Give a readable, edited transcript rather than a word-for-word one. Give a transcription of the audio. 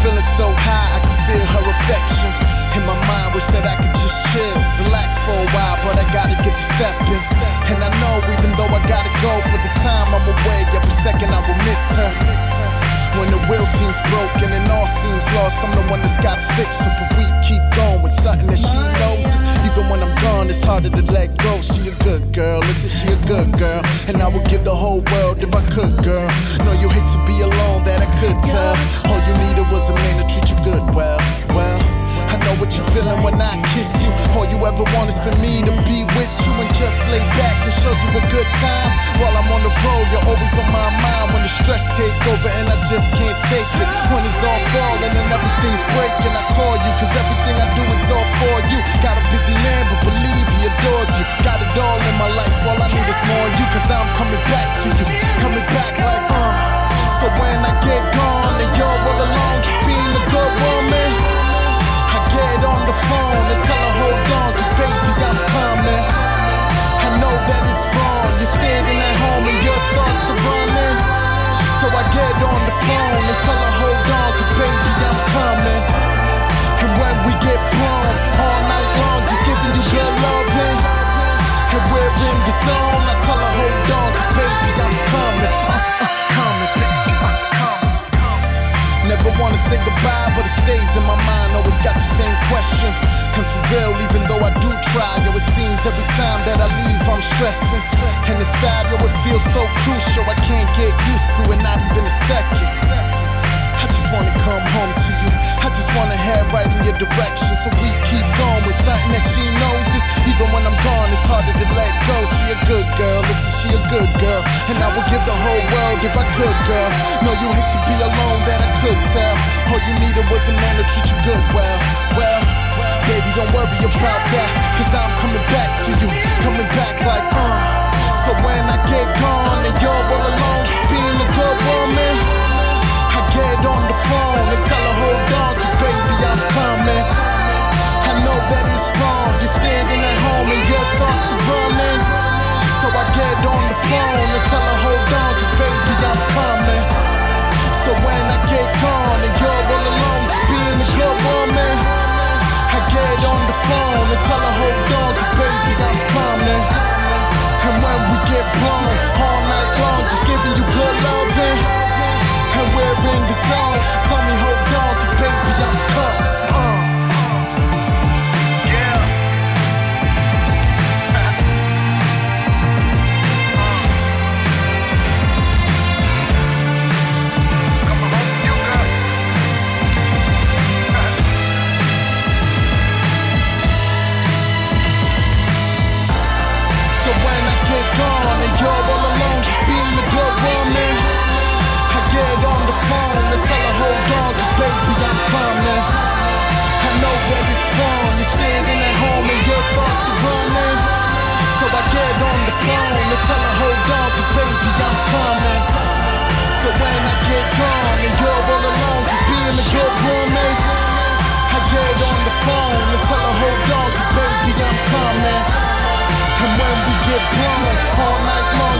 feeling so high, I can feel her affection. In my mind, wish that I could just chill, relax for a while, but I gotta get to stepping. And I know even though I gotta go, for the time I'm away, every second I will miss her. When the wheel seems broken and all seems lost, I'm the one that's gotta fix it. But we keep going with something that she knows. Even when I'm gone, it's harder to let go. She a good girl, listen, she a good girl. And I would give the whole world if I could, girl. Know you hate to be alone, that I could tell. All you needed was a man to treat you good, well, I know what you're feeling when I kiss you. All you ever want is for me to be with you and just lay back and show you a good time. While I'm on the road, you're always on my mind. When the stress take over and I just can't take it. When it's all falling and everything's breaking, I call you, cause everything I do is all for you. Got a busy man, but believe he adores you. Got it all in my life, all I need is more of you. Cause I'm coming back to you, coming back like So when I get gone and you're all alone, just being a good woman, I get on the phone and tell her hold on, cause baby I'm coming. I know that it's wrong, you're sitting at home and your thoughts are running. So I get on the phone and tell her hold on, cause baby I'm coming. And when we get blown, all night long, just giving you good loving. And we're in the zone, I tell her hold on, cause baby I'm coming. Coming, baby, I'm coming. Never wanna say goodbye, but it stays in my mind. Always got the same question. And for real, even though I do try, yo, it seems every time that I leave I'm stressing. And it's sad, yo, it feels so crucial, I can't get used to it, not even a second. I just wanna come home to you, I just wanna head right in your direction. So we keep going with something that she knows is. Even when I'm gone, it's harder to let go. She a good girl, listen, she a good girl. And I would give the whole world if I could, girl. Know you hate to be alone, that I could tell. All you needed was a man to treat you good, well, baby, don't worry about that, cause I'm coming back to you, coming back like So when I get gone and you're all alone, just being a good woman, I get on the phone and tell her hold on, cause baby I'm coming. I know that it's wrong, you're sitting at home and your thoughts are running. So I get on the phone and tell her hold on, cause baby I'm coming. So when I get gone and you're all alone, just being a good woman, I get on the phone and tell her hold on, cause baby I'm coming. And when we get blown, all night long, just giving you good loving. And we're in the zone, she told me hold on, cause baby I'm coming. So when I get gone and you're all alone, just being a good woman, I get on the phone and tell her hold on, cause baby I'm coming. I know that it's wrong, you're sitting at home and your thoughts are running. So I get on the phone and tell her hold on, cause baby I'm coming. So when I get gone and you're all alone, just being a good woman, I get on the phone and tell her hold on, cause baby I'm coming. And when we get blown, all night long,